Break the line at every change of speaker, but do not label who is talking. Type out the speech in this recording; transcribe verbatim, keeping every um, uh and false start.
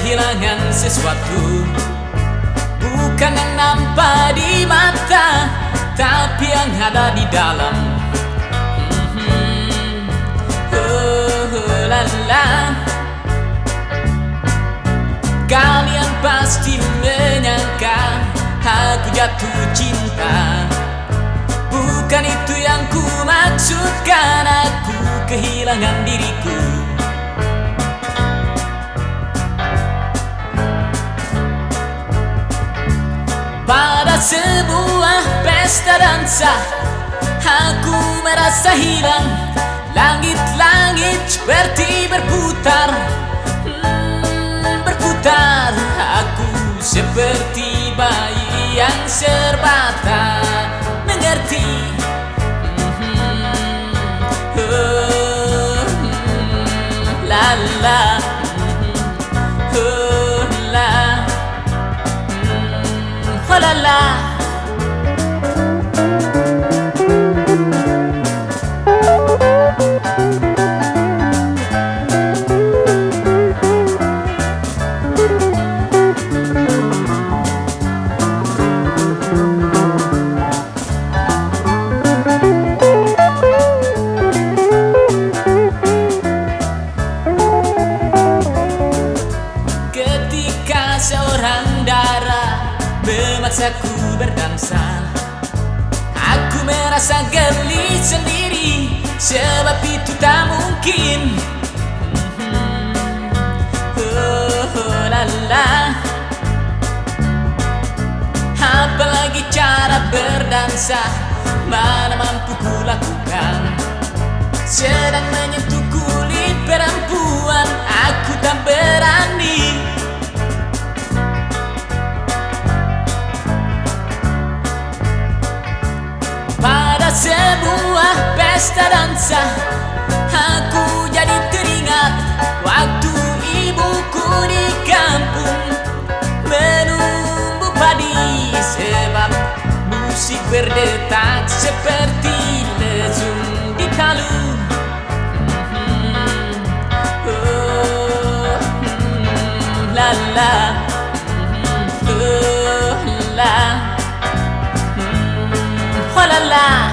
kehilangan sesuatu, bukan yang nampak di mata, tapi yang ada di dalam. Hmm, oh, oh, la, la. Kalian pasti menyangka aku jatuh cinta, bukan itu yang ku maksudkan. Aku kehilangan diriku. Pada sebuah pesta dansa, aku merasa hilang. Langit-langit seperti berputar, hmm, berputar. Aku seperti bayi yang serba tak mengerti. Hmm, oh, hmm, la la, hmm, oh, la, hmm, oh, la la. Seorang darah memaksaku berdansa, aku merasa geli sendiri, sebab itu tak mungkin. Hmm, oh, oh, la, la. Apalagi cara berdansa, mana mampu ku lakukan. Sedang menyentuh kulit perempuan, aku tak berani. Sebuah pesta dansa, aku jadi teringat waktu ibuku di kampung menumbuh padi, sebab musik berdetak seperti lezung di kalu. Hmm, oh, hmm, la la, hmm, oh, la, hmm, oh, la la.